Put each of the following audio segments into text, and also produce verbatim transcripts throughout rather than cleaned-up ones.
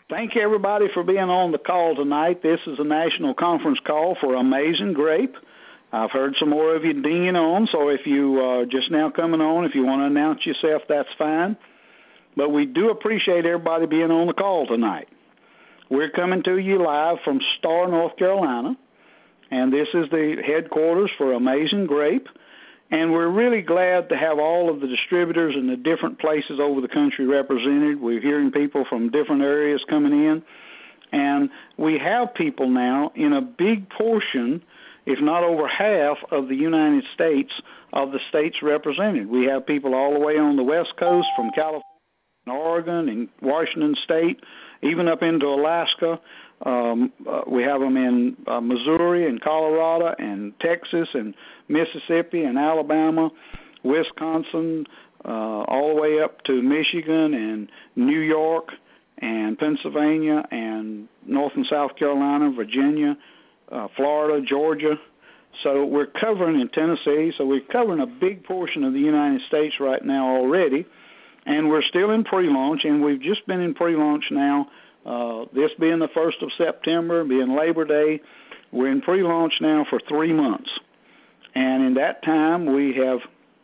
Thank you, everybody, for being on the call tonight. This is a national conference call for Amazing Grape. I've heard some more of you dinging on, so if you are just now coming on, if you want to announce yourself, that's fine. But we do appreciate everybody being on the call tonight. We're coming to you live from Star, North Carolina, and this is the headquarters for Amazing Grape. And we're really glad to have all of the distributors in the different places over the country represented. We're hearing people from different areas coming in. And we have people now in a big portion, if not over half, of the United States, of the states represented. We have people all the way on the West Coast from California, and Oregon, and Washington State, even up into Alaska. Um, uh, we have them in uh, Missouri and Colorado and Texas and Mississippi and Alabama, Wisconsin, uh, all the way up to Michigan and New York and Pennsylvania and North and South Carolina, Virginia, uh, Florida, Georgia. So we're covering in Tennessee. So we're covering a big portion of the United States right now already, and we're still in pre-launch, and we've just been in pre-launch now. Uh, this being the first of September, being Labor Day, we're in pre-launch now for three months. And in that time, we have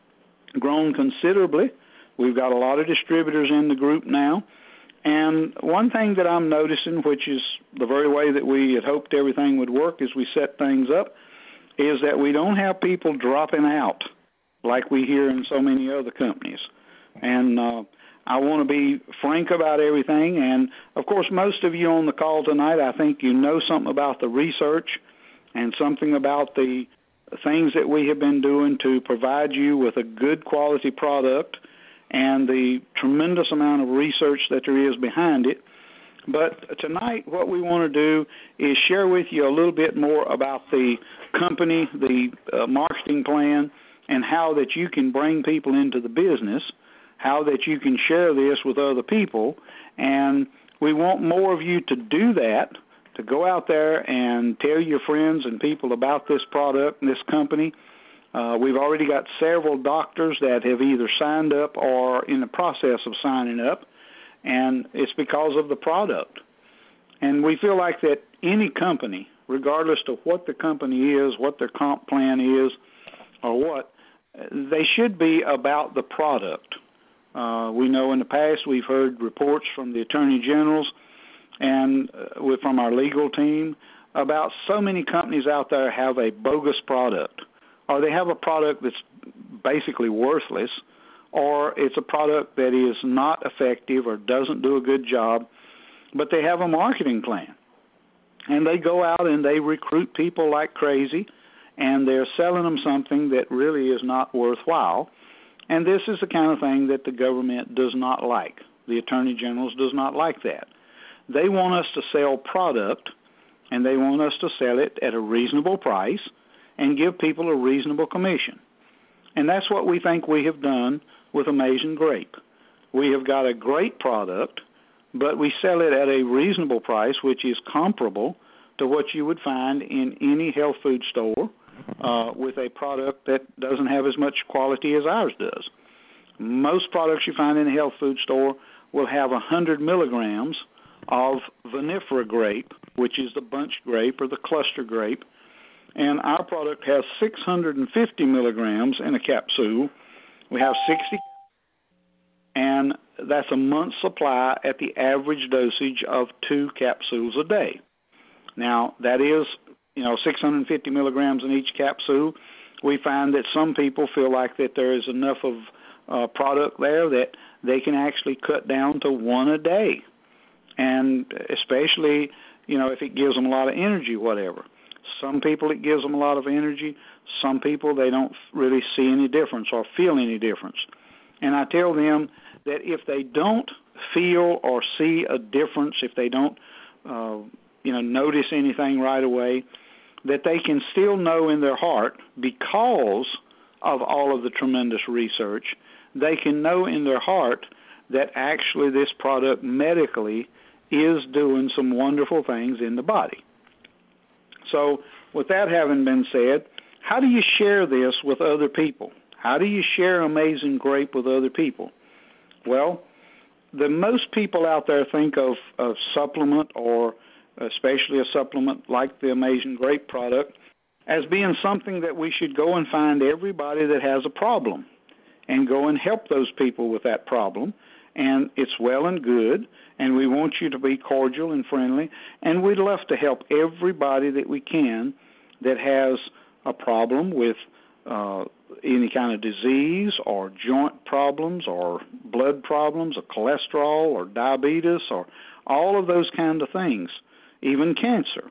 grown considerably. We've got a lot of distributors in the group now. And one thing that I'm noticing, which is the very way that we had hoped everything would work as we set things up, is that we don't have people dropping out like we hear in so many other companies. And uh, I want to be frank about everything. And, of course, most of you on the call tonight, I think you know something about the research and something about the things that we have been doing to provide you with a good quality product and the tremendous amount of research that there is behind it. But tonight what we want to do is share with you a little bit more about the company, the uh, marketing plan, and how that you can bring people into the business, how that you can share this with other people. And we want more of you to do that, to go out there and tell your friends and people about this product and this company. Uh, we've already got several doctors that have either signed up or in the process of signing up, and it's because of the product. And we feel like that any company, regardless of what the company is, what their comp plan is, or what, they should be about the product. Uh, we know in the past we've heard reports from the attorney generals and uh, from our legal team about so many companies out there have a bogus product, or they have a product that's basically worthless, or it's a product that is not effective or doesn't do a good job, but they have a marketing plan. And they go out and they recruit people like crazy, and they're selling them something that really is not worthwhile. And this is the kind of thing that the government does not like. The attorney generals does not like that. They want us to sell product, and they want us to sell it at a reasonable price and give people a reasonable commission. And that's what we think we have done with Amazing Grape. We have got a great product, but we sell it at a reasonable price, which is comparable to what you would find in any health food store uh, with a product that doesn't have as much quality as ours does. Most products you find in a health food store will have one hundred milligrams of vinifera grape, which is the bunch grape or the cluster grape, and our product has six hundred fifty milligrams in a capsule. We have sixty, and that's a month's supply at the average dosage of two capsules a day. Now, that is, you know, six hundred fifty milligrams in each capsule. We find that some people feel like that there is enough of uh, product there that they can actually cut down to one a day, and especially, you know, if it gives them a lot of energy, whatever. Some people it gives them a lot of energy. Some people they don't really see any difference or feel any difference. And I tell them that if they don't feel or see a difference, if they don't, uh, you know, notice anything right away, that they can still know in their heart, because of all of the tremendous research, they can know in their heart that actually this product medically is doing some wonderful things in the body. So with that having been said, how do you share this with other people? How do you share Amazing Grape with other people? Well, the most people out there think of a supplement, or especially a supplement like the Amazing Grape product, as being something that we should go and find everybody that has a problem and go and help those people with that problem. And it's well and good, and we want you to be cordial and friendly, and we'd love to help everybody that we can that has a problem with uh, any kind of disease or joint problems or blood problems or cholesterol or diabetes or all of those kind of things, even cancer.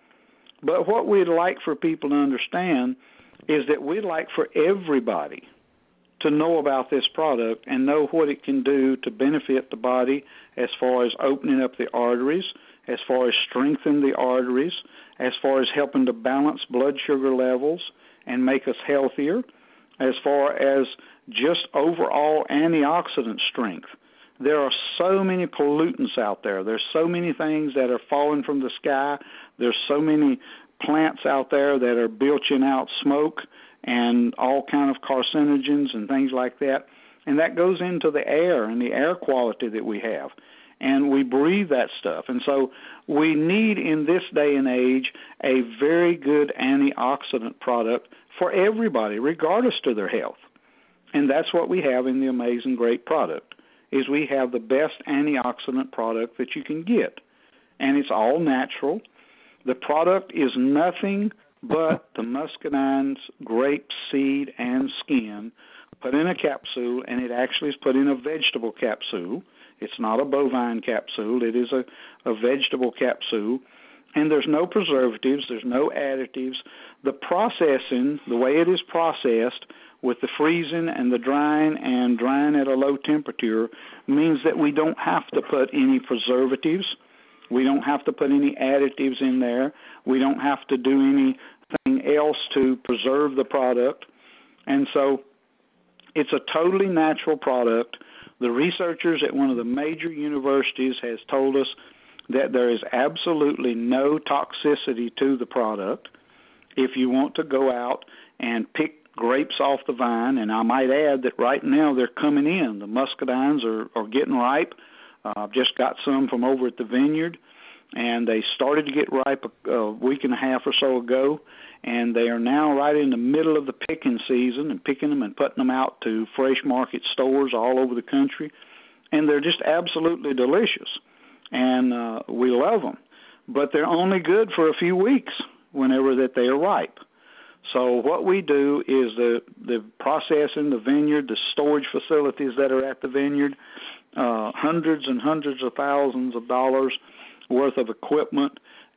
But what we'd like for people to understand is that we'd like for everybody to know about this product and know what it can do to benefit the body as far as opening up the arteries, as far as strengthening the arteries, as far as helping to balance blood sugar levels and make us healthier, as far as just overall antioxidant strength. There are so many pollutants out there. There's so many things that are falling from the sky. There's so many plants out there that are belching out smoke and all kind of carcinogens and things like that. And that goes into the air and the air quality that we have. And we breathe that stuff. And so we need, in this day and age, a very good antioxidant product for everybody, regardless to their health. And that's what we have in the Amazing Grape product, is we have the best antioxidant product that you can get. And it's all natural. The product is nothing but the muscadine's grape seed and skin put in a capsule, and it actually is put in a vegetable capsule. It's not a bovine capsule. It is a, a vegetable capsule, and there's no preservatives. There's no additives. The processing, the way it is processed with the freezing and the drying and drying at a low temperature, means that we don't have to put any preservatives. We don't have to put any additives in there. We don't have to do anything else to preserve the product. And so it's a totally natural product. The researchers at one of the major universities has told us that there is absolutely no toxicity to the product. If you want to go out and pick grapes off the vine, and I might add that right now they're coming in. The muscadines are, are getting ripe. Uh, I've just got some from over at the vineyard, and they started to get ripe a, a week and a half or so ago, and they are now right in the middle of the picking season and picking them and putting them out to fresh market stores all over the country, and they're just absolutely delicious, and uh, we love them. But they're only good for a few weeks whenever that they are ripe. So what we do is the, the processing, the vineyard, the storage facilities that are at the vineyard, uh, hundreds and hundreds of thousands of dollars worth of equipment,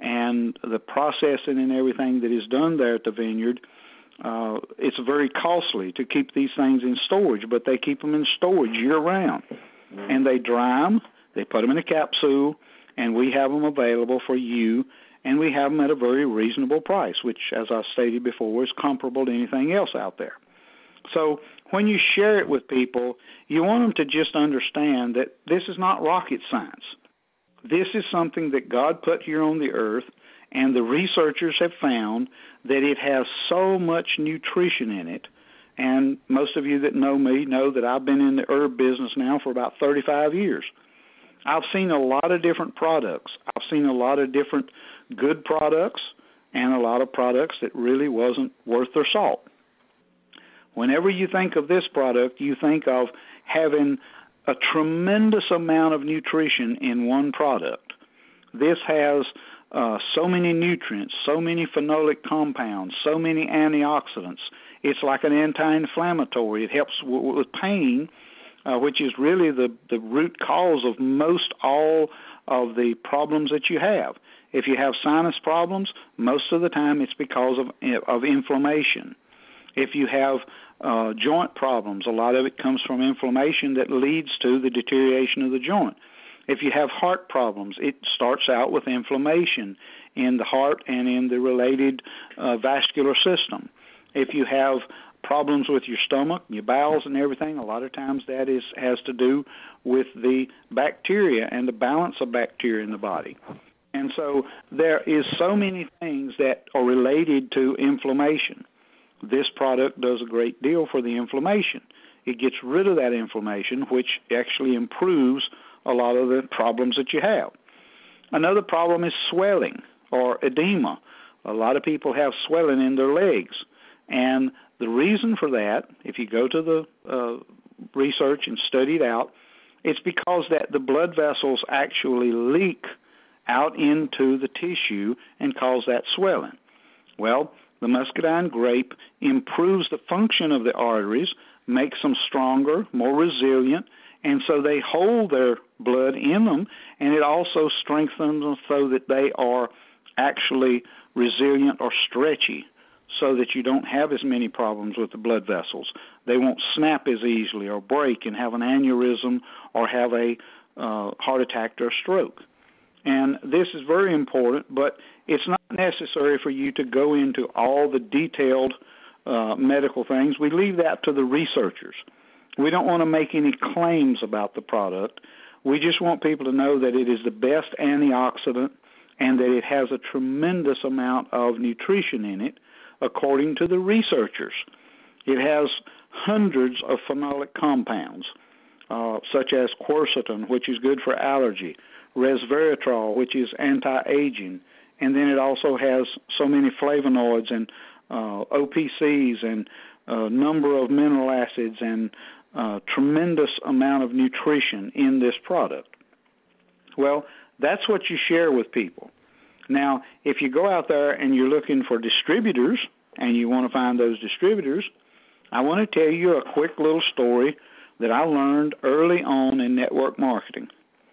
and the processing and everything that is done there at the vineyard, uh, it's very costly to keep these things in storage, but they keep them in storage year-round. Mm-hmm. And they dry them, they put them in a capsule, and we have them available for you, and we have them at a very reasonable price, which, as I stated before, is comparable to anything else out there. So when you share it with people, you want them to just understand that this is not rocket science. This is something that God put here on the earth, and the researchers have found that it has so much nutrition in it. And most of you that know me know that I've been in the herb business now for about thirty-five years. I've seen a lot of different products. I've seen a lot of different good products and a lot of products that really wasn't worth their salt. Whenever you think of this product, you think of having a tremendous amount of nutrition in one product. This has uh, so many nutrients, so many phenolic compounds, so many antioxidants. It's like an anti-inflammatory. It helps w- with pain, uh, which is really the, the root cause of most all of the problems that you have. If you have sinus problems, most of the time it's because of, of inflammation. If you have uh, joint problems, a lot of it comes from inflammation that leads to the deterioration of the joint. If you have heart problems, it starts out with inflammation in the heart and in the related uh, vascular system. If you have problems with your stomach, your bowels and everything, a lot of times that is has to do with the bacteria and the balance of bacteria in the body. And so there is so many things that are related to inflammation. This product does a great deal for the inflammation. It gets rid of that inflammation, which actually improves a lot of the problems that you have. Another problem is swelling or edema. A lot of people have swelling in their legs. And the reason for that, if you go to the uh, research and study it out, it's because that the blood vessels actually leak out into the tissue and cause that swelling. Well, the muscadine grape improves the function of the arteries, makes them stronger, more resilient, and so they hold their blood in them, and it also strengthens them so that they are actually resilient or stretchy, so that you don't have as many problems with the blood vessels. They won't snap as easily or break and have an aneurysm or have a uh, heart attack or a stroke. And this is very important, but it's not necessary for you to go into all the detailed uh, medical things. We leave that to the researchers. We don't want to make any claims about the product. We just want people to know that it is the best antioxidant and that it has a tremendous amount of nutrition in it, according to the researchers. It has hundreds of phenolic compounds, uh, such as quercetin, which is good for allergy, resveratrol, which is anti-aging, and then it also has so many flavonoids and uh, O P Cs and a number of mineral acids and uh, tremendous amount of nutrition in this product. Well, that's what you share with people. Now, if you go out there and you're looking for distributors and you want to find those distributors, I want to tell you a quick little story that I learned early on in network marketing.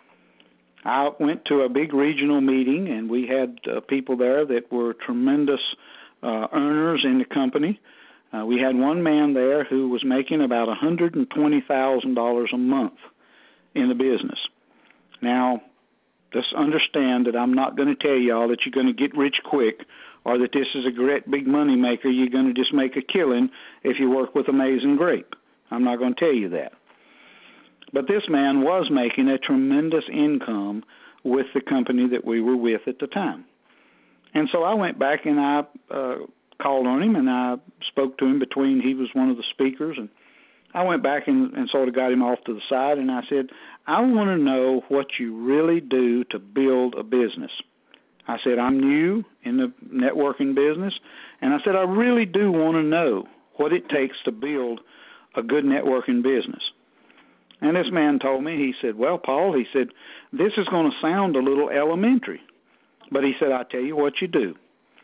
I went to a big regional meeting, and we had uh, people there that were tremendous uh, earners in the company. Uh, we had one man there who was making about one hundred twenty thousand dollars a month in the business. Now, just understand that I'm not going to tell y'all that you're going to get rich quick or that this is a great big money maker. You're going to just make a killing if you work with Amazing Grape. I'm not going to tell you that. But this man was making a tremendous income with the company that we were with at the time. And so I went back and I uh, called on him and I spoke to him between, he was one of the speakers, and I went back and, and sort of got him off to the side, and I said, I want to know what you really do to build a business. I said, I'm new in the networking business, and I said, I really do want to know what it takes to build a good networking business. And this man told me, he said, well, Paul, he said, this is going to sound a little elementary, but he said, I'll tell you what you do.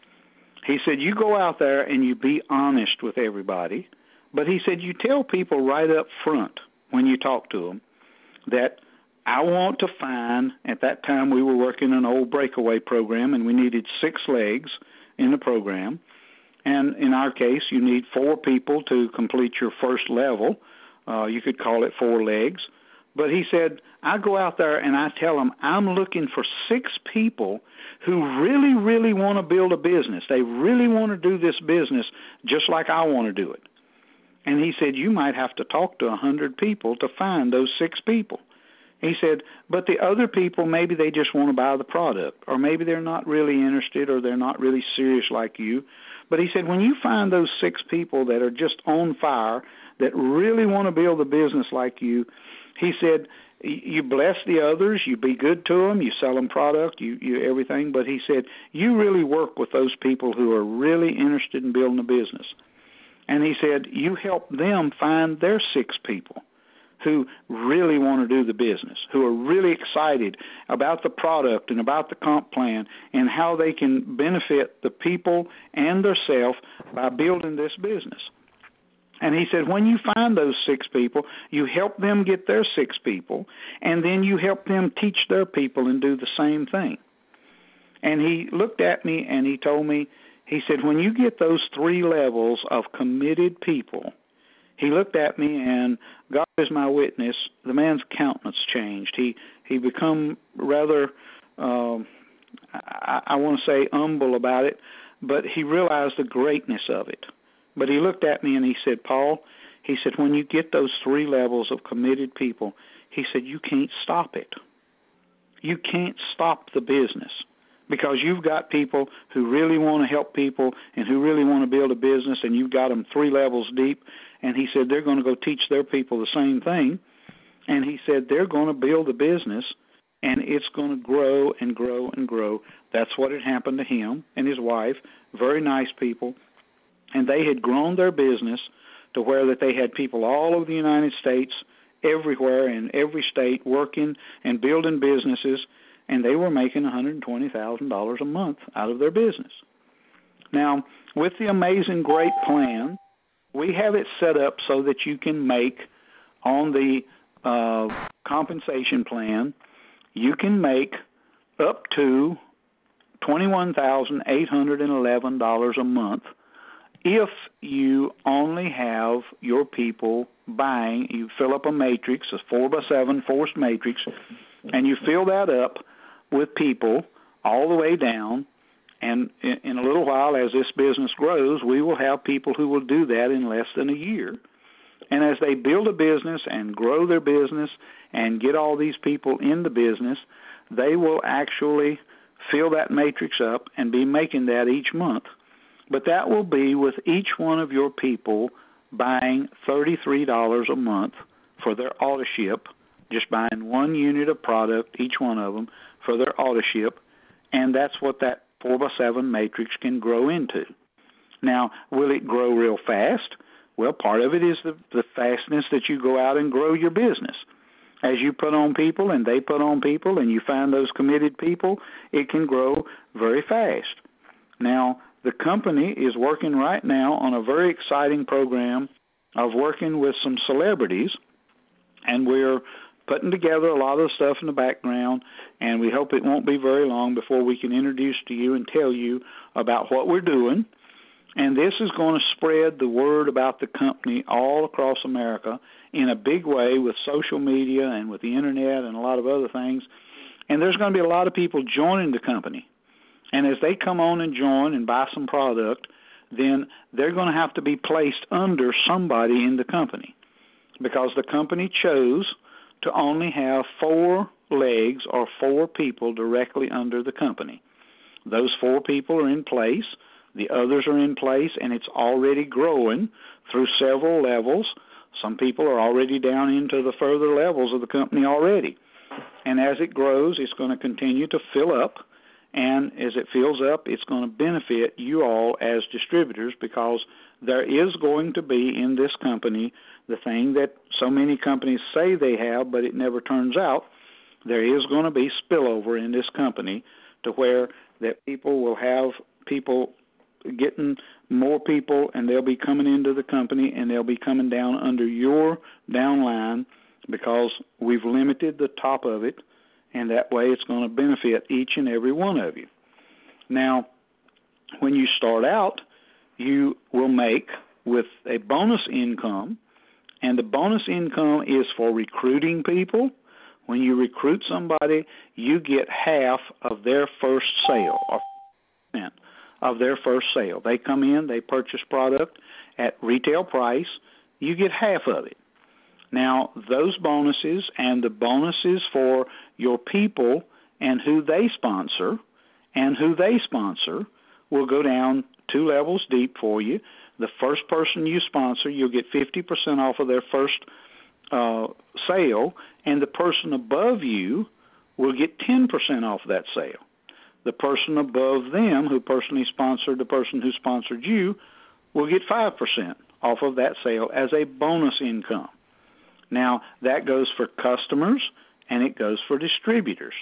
He said, you go out there and you be honest with everybody, but he said, you tell people right up front when you talk to them that I want to find, at that time we were working an old breakaway program and we needed six legs in the program. And in our case, you need four people to complete your first level. Uh, you could call it four legs. But he said, I go out there and I tell them I'm looking for six people who really, really want to build a business. They really want to do this business just like I want to do it. And he said, you might have to talk to a hundred people to find those six people. He said, but the other people, maybe they just want to buy the product, or maybe they're not really interested, or they're not really serious like you. But he said, when you find those six people that are just on fire, that really want to build a business like you, he said, you bless the others, you be good to them, you sell them product, you, you everything. But he said, you really work with those people who are really interested in building a business. And he said, you help them find their six people who really want to do the business, who are really excited about the product and about the comp plan and how they can benefit the people and themselves by building this business. And he said, when you find those six people, you help them get their six people, and then you help them teach their people and do the same thing. And he looked at me and he told me, he said, when you get those three levels of committed people, he looked at me, and God is my witness, the man's countenance changed. He he become rather, um, I, I want to say humble about it, but he realized the greatness of it. But he looked at me and he said, Paul, he said, when you get those three levels of committed people, he said, you can't stop it. You can't stop the business. Because you've got people who really want to help people and who really want to build a business, and you've got them three levels deep. And he said they're going to go teach their people the same thing. And he said they're going to build a business, and it's going to grow and grow and grow. That's what had happened to him and his wife, very nice people. And they had grown their business to where that they had people all over the United States, everywhere in every state, working and building businesses, and they were making one hundred twenty thousand dollars a month out of their business. Now, with the Amazing Grape plan, we have it set up so that you can make on the uh, compensation plan, you can make up to twenty-one thousand eight hundred eleven dollars a month if you only have your people buying. You fill up a matrix, a four by seven forced matrix, and you fill that up with people all the way down. And in, in a little while, as this business grows, we will have people who will do that in less than a year. And as they build a business and grow their business and get all these people in the business, they will actually fill that matrix up and be making that each month. But that will be with each one of your people buying thirty-three dollars a month for their auto ship, just buying one unit of product, each one of them, for their auto ship, and that's what that four by seven matrix can grow into. Now, will it grow real fast? Well, part of it is the, the fastness that you go out and grow your business. As you put on people and they put on people and you find those committed people, it can grow very fast. Now, the company is working right now on a very exciting program of working with some celebrities, and we're putting together a lot of the stuff in the background, and we hope it won't be very long before we can introduce to you and tell you about what we're doing. And this is going to spread the word about the company all across America in a big way with social media and with the internet and a lot of other things. And there's going to be a lot of people joining the company. And as they come on and join and buy some product, then they're going to have to be placed under somebody in the company, because the company chose to only have four legs or four people directly under the company. Those four people are in place. The others are in place, and it's already growing through several levels. Some people are already down into the further levels of the company already. And as it grows, it's going to continue to fill up. And as it fills up, it's going to benefit you all as distributors, because there is going to be in this company the thing that so many companies say they have, but it never turns out. There is going to be spillover in this company to where that people will have people getting more people, and they'll be coming into the company, and they'll be coming down under your downline, because we've limited the top of it, and that way it's going to benefit each and every one of you. Now, when you start out, you will make with a bonus income, and the bonus income is for recruiting people. When you recruit somebody, you get half of their first sale, or percent of their first sale. They come in, they purchase product at retail price, you get half of it. Now, those bonuses and the bonuses for your people and who they sponsor and who they sponsor will go down two levels deep for you. The first person you sponsor, you'll get fifty percent off of their first uh, sale, and the person above you will get ten percent off that sale. The person above them who personally sponsored the person who sponsored you will get five percent off of that sale as a bonus income. Now, that goes for customers, and it goes for distributors.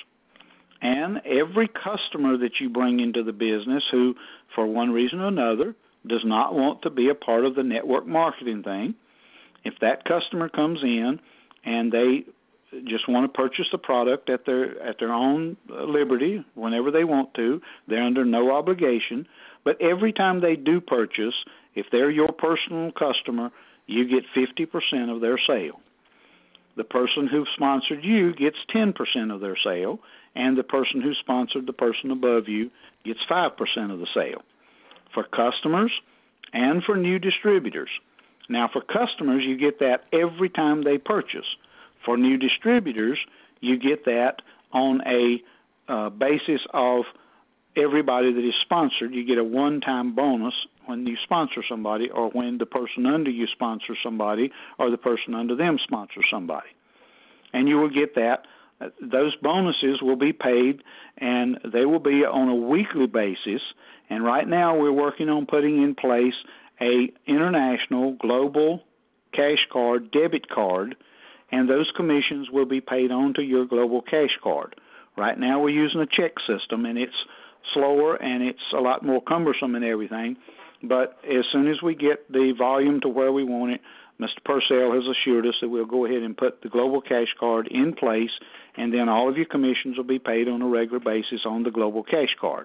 And every customer that you bring into the business who, for one reason or another, does not want to be a part of the network marketing thing, if that customer comes in and they just want to purchase the product at their at their own liberty whenever they want to, they're under no obligation. But every time they do purchase, if they're your personal customer, you get fifty percent of their sale. The person who sponsored you gets ten percent of their sale, and the person who sponsored the person above you gets five percent of the sale. For customers and for new distributors. Now, for customers, you get that every time they purchase. For new distributors, you get that on a uh, basis of everybody that is sponsored. You get a one-time bonus when you sponsor somebody, or when the person under you sponsors somebody, or the person under them sponsors somebody. and you will get that. Those bonuses will be paid, and they will be on a weekly basis. And right now we're working on putting in place a international global cash card, debit card, and those commissions will be paid onto your global cash card. Right now we're using a check system, and it's slower and it's a lot more cumbersome and everything. But as soon as we get the volume to where we want it, Mister Purcell has assured us that we'll go ahead and put the global cash card in place, and then all of your commissions will be paid on a regular basis on the global cash card.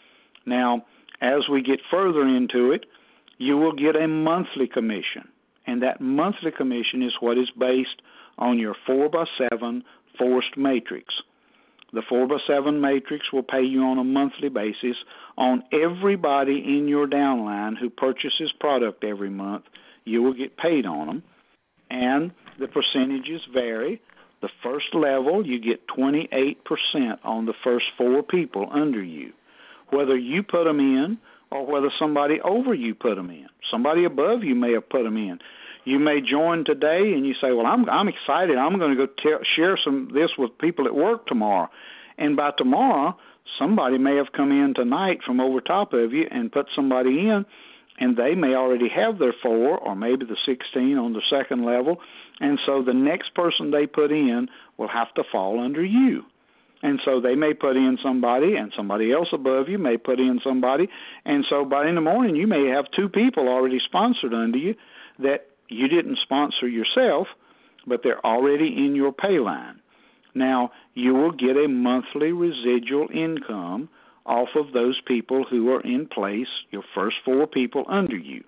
Now, as we get further into it, you will get a monthly commission, and that monthly commission is what is based on your four by seven forced matrix. The four by seven matrix will pay you on a monthly basis on everybody in your downline who purchases product every month. You will get paid on them, and the percentages vary. The first level, you get twenty-eight percent on the first four people under you, whether you put them in or whether somebody over you put them in. Somebody above you may have put them in. You may join today and you say, well, I'm I'm excited. I'm going to go tell, share some this with people at work tomorrow. And by tomorrow, somebody may have come in tonight from over top of you and put somebody in, and they may already have their four or maybe the sixteen on the second level, and so the next person they put in will have to fall under you. And so they may put in somebody, and somebody else above you may put in somebody, and so by in the morning you may have two people already sponsored under you that you didn't sponsor yourself, but they're already in your pay line. Now, you will get a monthly residual income off of those people who are in place, your first four people under you.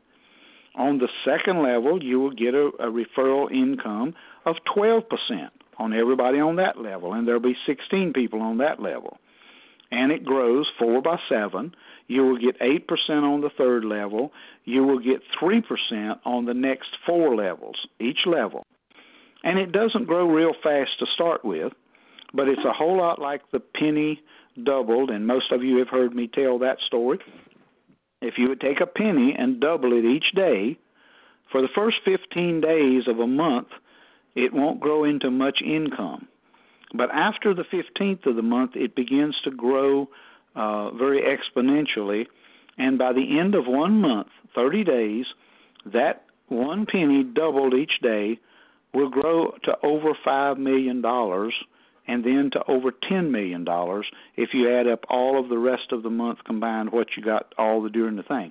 On the second level, you will get a, a referral income of twelve percent on everybody on that level, and there will be sixteen people on that level. And it grows four by seven. You will get eight percent on the third level. You will get three percent on the next four levels, each level. And it doesn't grow real fast to start with, but it's a whole lot like the penny doubled, and most of you have heard me tell that story. If you would take a penny and double it each day, for the first fifteen days of a month, it won't grow into much income. But after the fifteenth of the month, it begins to grow uh, very exponentially, and by the end of one month, thirty days, that one penny doubled each day will grow to over five million dollars and then to over ten million dollars if you add up all of the rest of the month combined, what you got all the during the thing.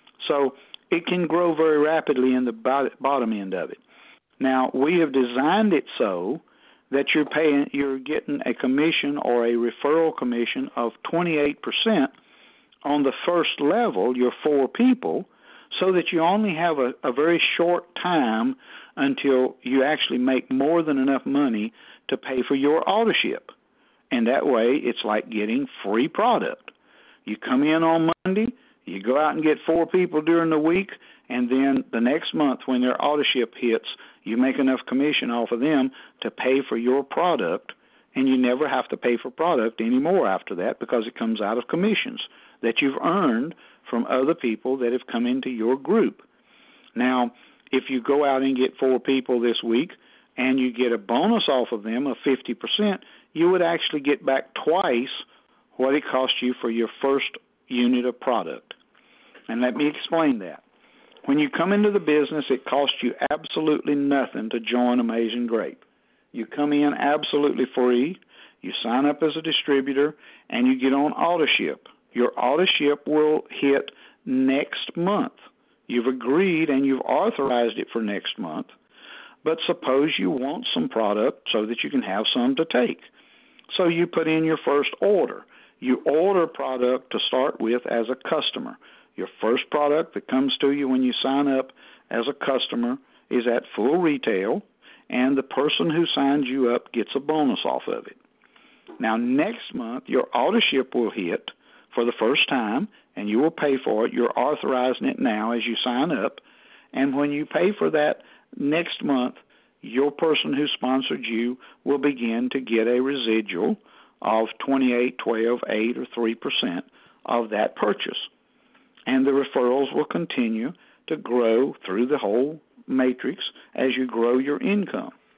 So it can grow very rapidly in the bottom end of it. Now, we have designed it so that you're paying, you're getting a commission or a referral commission of twenty-eight percent on the first level, your four people, so that you only have a, a very short time until you actually make more than enough money to pay for your autoship. And that way, it's like getting free product. You come in on Monday, you go out and get four people during the week, and then the next month when their autoship hits, you make enough commission off of them to pay for your product, and you never have to pay for product anymore after that because it comes out of commissions that you've earned from other people that have come into your group. Now, if you go out and get four people this week and you get a bonus off of them of fifty percent, you would actually get back twice what it cost you for your first unit of product. And let me explain that. When you come into the business, it costs you absolutely nothing to join Amazing Grape. You come in absolutely free, you sign up as a distributor, and you get on autoship. Your autoship will hit next month. You've agreed and you've authorized it for next month, but suppose you want some product so that you can have some to take. So you put in your first order. You order product to start with as a customer. Your first product that comes to you when you sign up as a customer is at full retail, and the person who signs you up gets a bonus off of it. Now, next month, your autoship will hit for the first time, and you will pay for it. You're authorizing it now as you sign up, and when you pay for that next month, your person who sponsored you will begin to get a residual of twenty-eight, twelve, eight, or three percent of that purchase. And the referrals will continue to grow through the whole matrix as you grow your income.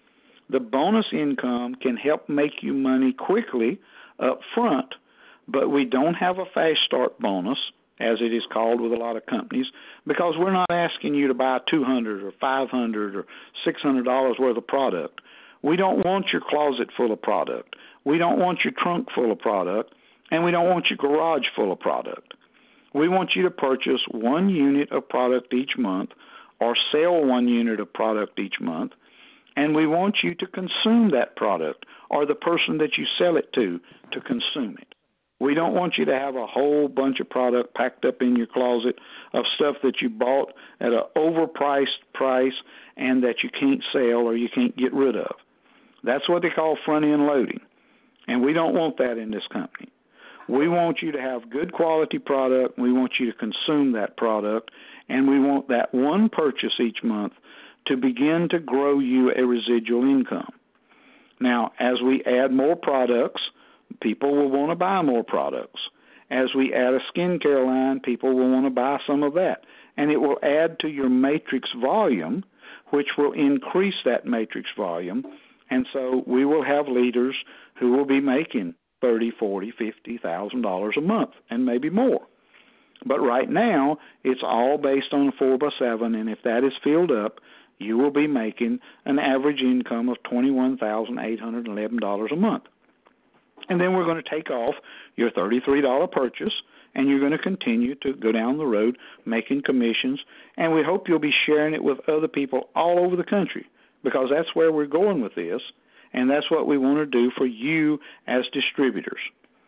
The bonus income can help make you money quickly up front, but we don't have a fast start bonus, as it is called with a lot of companies, because we're not asking you to buy two hundred dollars or five hundred dollars or six hundred dollars worth of product. We don't want your closet full of product. We don't want your trunk full of product, and we don't want your garage full of product. We want you to purchase one unit of product each month or sell one unit of product each month, and we want you to consume that product or the person that you sell it to to consume it. We don't want you to have a whole bunch of product packed up in your closet of stuff that you bought at an overpriced price and that you can't sell or you can't get rid of. That's what they call front-end loading, and we don't want that in this company. We want you to have good quality product. We want you to consume that product, and we want that one purchase each month to begin to grow you a residual income. Now, as we add more products, people will want to buy more products. As we add a skincare line, people will want to buy some of that, and it will add to your matrix volume, which will increase that matrix volume, and so we will have leaders who will be making thirty thousand dollars, forty thousand dollars, fifty thousand dollars a month, and maybe more. But right now, it's all based on a four by seven, and if that is filled up, you will be making an average income of twenty-one thousand eight hundred eleven dollars a month. And then we're going to take off your thirty-three dollars purchase, and you're going to continue to go down the road making commissions, and we hope you'll be sharing it with other people all over the country, because that's where we're going with this, and that's what we want to do for you as distributors.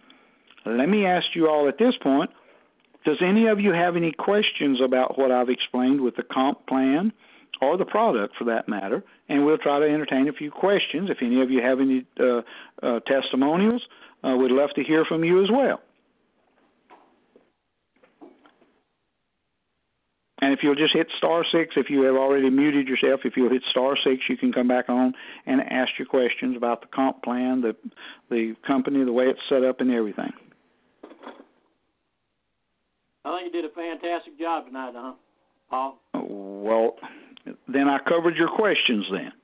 Let me ask you all at this point, does any of you have any questions about what I've explained with the comp plan or the product for that matter? And we'll try to entertain a few questions. If any of you have any uh, uh, testimonials, uh, we'd love to hear from you as well. And if you'll just hit star six, if you have already muted yourself, if you'll hit star six, you can come back on and ask your questions about the comp plan, the the company, the way it's set up, and everything. I think you did a fantastic job tonight, huh, Paul? Well, then I covered your questions then.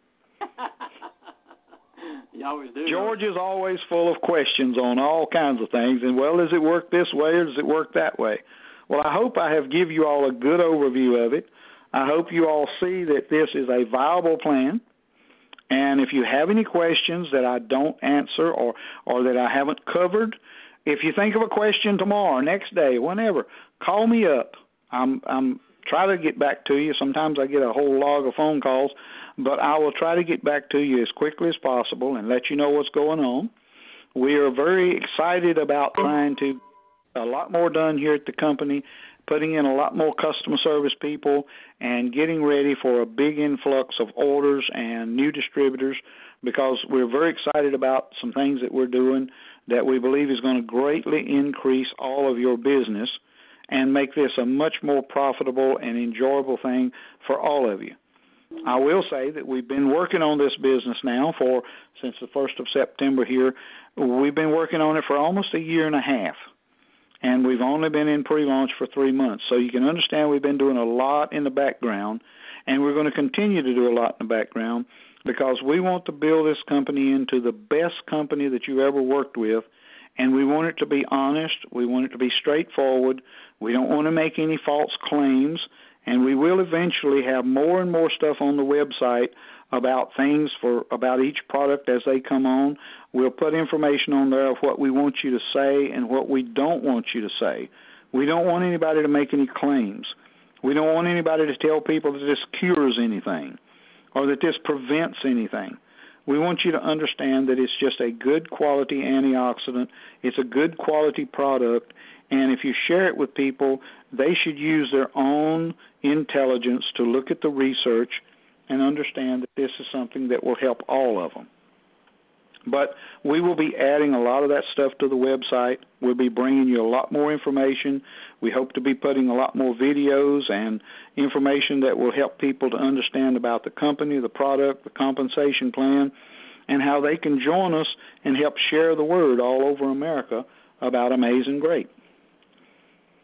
You always do. George is always full of questions on all kinds of things, and, well, does it work this way or does it work that way? Well, I hope I have give you all a good overview of it. I hope you all see that this is a viable plan. And if you have any questions that I don't answer or, or that I haven't covered, if you think of a question tomorrow, next day, whenever, call me up. I'm I'm try to get back to you. Sometimes I get a whole log of phone calls, but I will try to get back to you as quickly as possible and let you know what's going on. We are very excited about trying to a lot more done here at the company, putting in a lot more customer service people and getting ready for a big influx of orders and new distributors, because we're very excited about some things that we're doing that we believe is going to greatly increase all of your business and make this a much more profitable and enjoyable thing for all of you. I will say that we've been working on this business now for, since the first of September here, we've been working on it for almost a year and a half. And we've only been in pre-launch for three months. So you can understand we've been doing a lot in the background, and we're going to continue to do a lot in the background because we want to build this company into the best company that you've ever worked with, and we want it to be honest. We want it to be straightforward. We don't want to make any false claims, and we will eventually have more and more stuff on the website about things for about each product as they come on. We'll put information on there of what we want you to say and what we don't want you to say. We don't want anybody to make any claims. We don't want anybody to tell people that this cures anything or that this prevents anything. We want you to understand that it's just a good quality antioxidant. It's a good quality product, and if you share it with people, they should use their own intelligence to look at the research and understand that this is something that will help all of them. But we will be adding a lot of that stuff to the website. We'll be bringing you a lot more information. We hope to be putting a lot more videos and information that will help people to understand about the company, the product, the compensation plan, and how they can join us and help share the word all over America about Amazing Grape.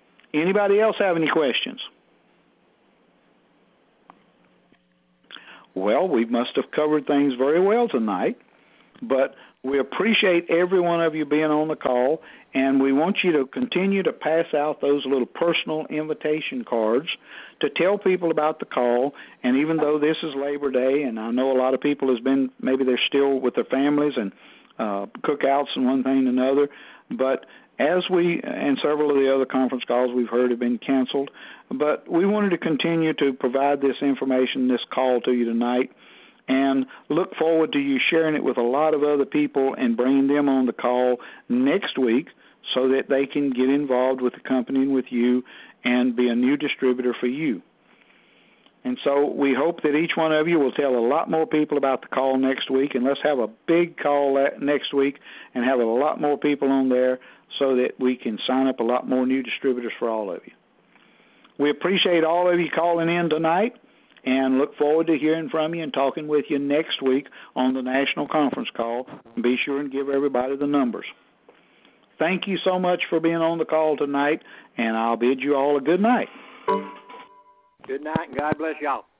Anybody else have any questions? well, we must have covered things very well tonight, but we appreciate every one of you being on the call, and we want you to continue to pass out those little personal invitation cards to tell people about the call. And even though this is Labor Day, and I know a lot of people has been, maybe they're still with their families and uh, cookouts and one thing and another, but as we, and several of the other conference calls we've heard have been canceled, but we wanted to continue to provide this information, this call to you tonight, and look forward to you sharing it with a lot of other people and bringing them on the call next week so that they can get involved with the company and with you and be a new distributor for you. And so we hope that each one of you will tell a lot more people about the call next week, and let's have a big call next week and have a lot more people on there so that we can sign up a lot more new distributors for all of you. We appreciate all of you calling in tonight, and look forward to hearing from you and talking with you next week on the National Conference Call. Be sure and give everybody the numbers. Thank you so much for being on the call tonight, and I'll bid you all a good night. Good night, and God bless y'all.